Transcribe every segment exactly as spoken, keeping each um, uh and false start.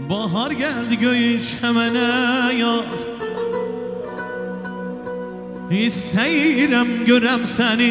Bahar geldi göğün çemene yar, İstəyirəm görəm səni,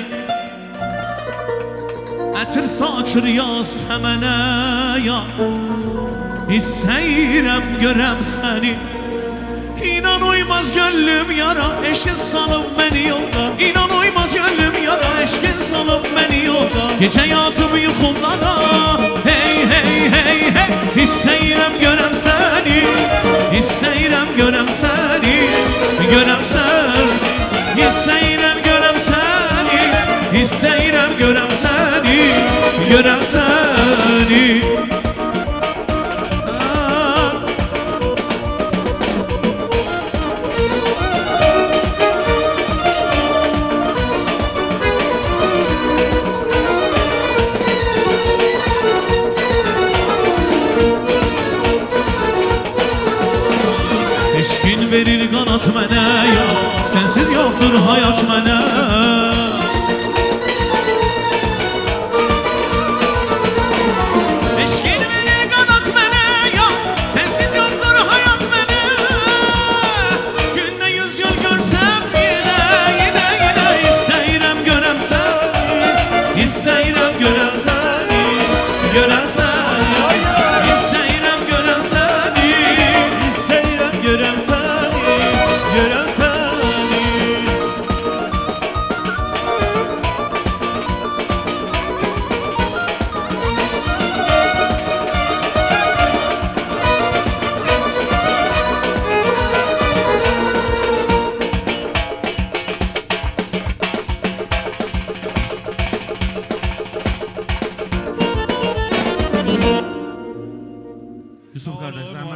ətir saçır yasəmənə yar, İstəyirəm görəm səni. İnan uymaz gönlüm yara, eşkin salıb beni yolda. İnan uymaz gönlüm yara, eşkin salıb beni yolda. Gece yatıp yuxumlara, hey hey hey hey, İstəyirəm görəm səni, İstəyirəm görəm səni, görəm səni. İstəyirəm görəm səni, İstəyirəm görəm səni, görəm səni. Eşkin verir qanat mənə ya, sensiz yoktur hayat mənə. Eşkin verir qanat mənə ya, sensiz yoktur hayat mənə. Gündə yüz yıl görsəm yenə, yenə, yenə İstəyirəm görəm səni, İstəyirəm görəm səni, görəm səni. İstəyirəm görəm səni, İstəyirəm görəm səni, görəm səni. Yusuf kardeş sen